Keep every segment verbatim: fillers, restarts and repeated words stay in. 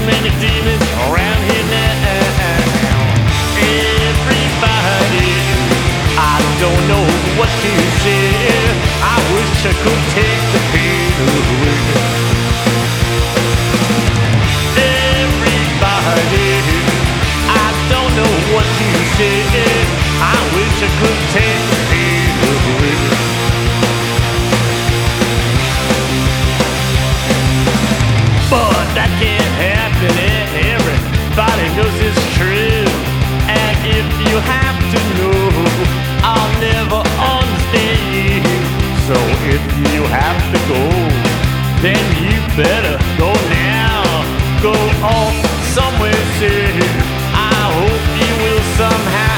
many demons around here now. Everybody, I don't know what to say. I wish I could take the pain away. Everybody, I don't know what to say. I wish I could take the pain away. But that can't happen, everybody knows it's true. And if you have to know, I'll never understand you. So if you have to go, then you better go now. Go off somewhere safe. I hope you will somehow.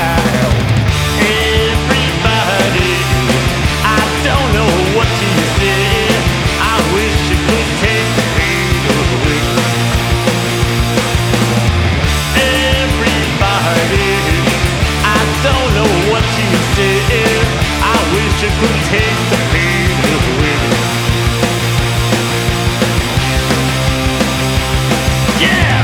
Everybody, I don't know what to say. I wish you could take the pain away. Everybody, I don't know what to say. I wish you could take the pain away. Yeah!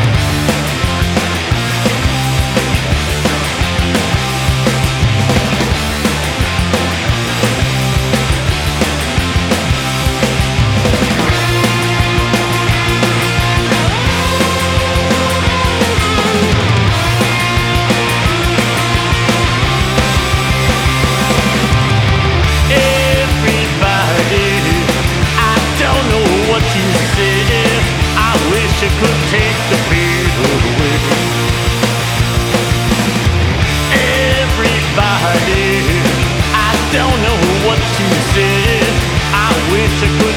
I could take the pain away. Everybody, I don't know what to say. I wish I could